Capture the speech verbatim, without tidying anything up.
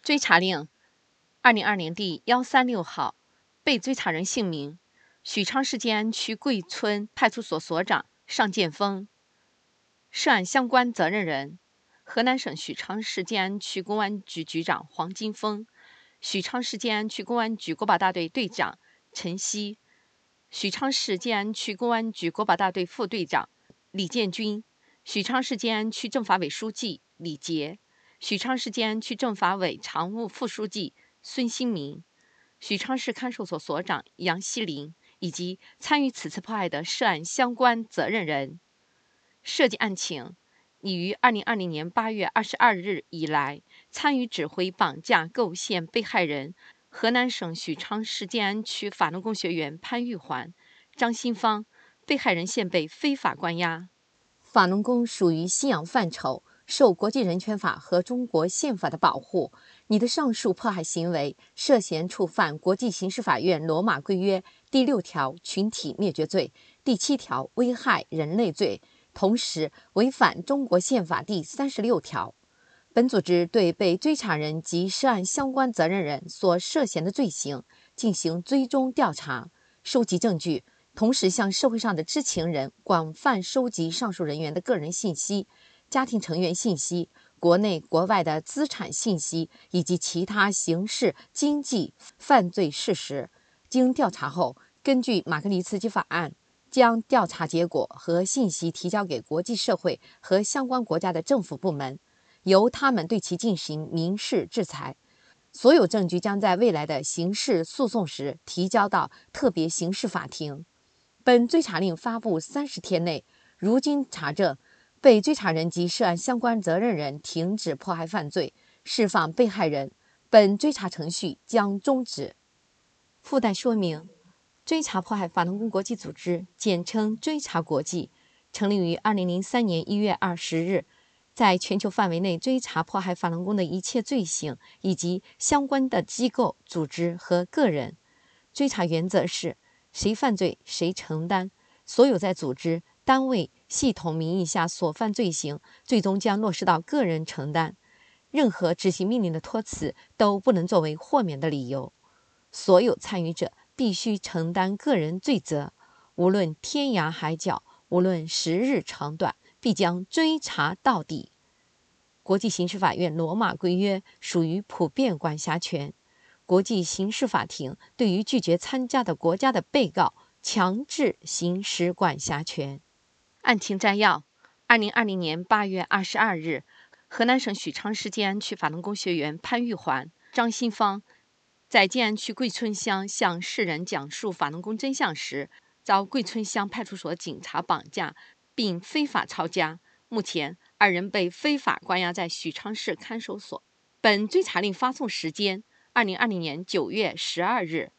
追查令：二零二零第一三六号，被追查人姓名：许昌市建安区贵村派出所所长尚建峰。涉案相关责任人：河南省许昌市建安区公安局局长黄金峰，许昌市建安区公安局国保大队队长陈曦，许昌市建安区公安局国保大队副队长李建军，许昌市建安区政法委书记李杰，许昌市建安区政法委常务副书记孙新民，许昌市看守所所长杨希林，以及参与此次迫害的涉案相关责任人。涉及案情：已于二零二零年八月二十二日以来，参与指挥绑架构陷被害人河南省许昌市建安区法轮功学员潘玉环、张新芳，被害人现被非法关押。 法轮功属于信仰范畴，受国际人权法和中国宪法的保护。你的上述迫害行为涉嫌触犯国际刑事法院罗马规约第六条群体灭绝罪、第七条危害人类罪，同时违反中国宪法第三十六条。本组织对被追查人及涉案相关责任人所涉嫌的罪行进行追踪调查，收集证据，同时向社会上的知情人广泛收集上述人员的个人信息、家庭成员信息、国内国外的资产信息以及其他刑事、经济犯罪事实。经调查后，根据马格尼茨基法案，将调查结果和信息提交给国际社会和相关国家的政府部门，由他们对其进行民事制裁。所有证据将在未来的刑事诉讼时提交到特别刑事法庭。本追查令发布三十天内，如经查证，被追查人及涉案相关责任人停止迫害犯罪，释放被害人，本追查程序将终止。附带说明：追查迫害法轮功国际组织，简称追查国际，成立于二零零三年一月二十日，在全球范围内追查迫害法轮功的一切罪行以及相关的机构、组织和个人。追查原则是：谁犯罪谁承担，所有在组织、单位、系统名义下所犯罪行，最终将落实到个人承担。任何执行命令的托辞都不能作为豁免的理由。所有参与者必须承担个人罪责，无论天涯海角，无论时日长短，必将追查到底。国际刑事法院罗马规约属于普遍管辖权，国际刑事法庭对于拒绝参加的国家的被告强制行使管辖权。 案情摘要：二零二零年八月二十二日，河南省许昌市建安区法轮功学员潘玉环、张新芳在建安区贵村乡向世人讲述法轮功真相时，遭贵村乡派出所警察绑架并非法抄家。目前，二人被非法关押在许昌市看守所。本追查令发送时间：二零二零年九月十二日。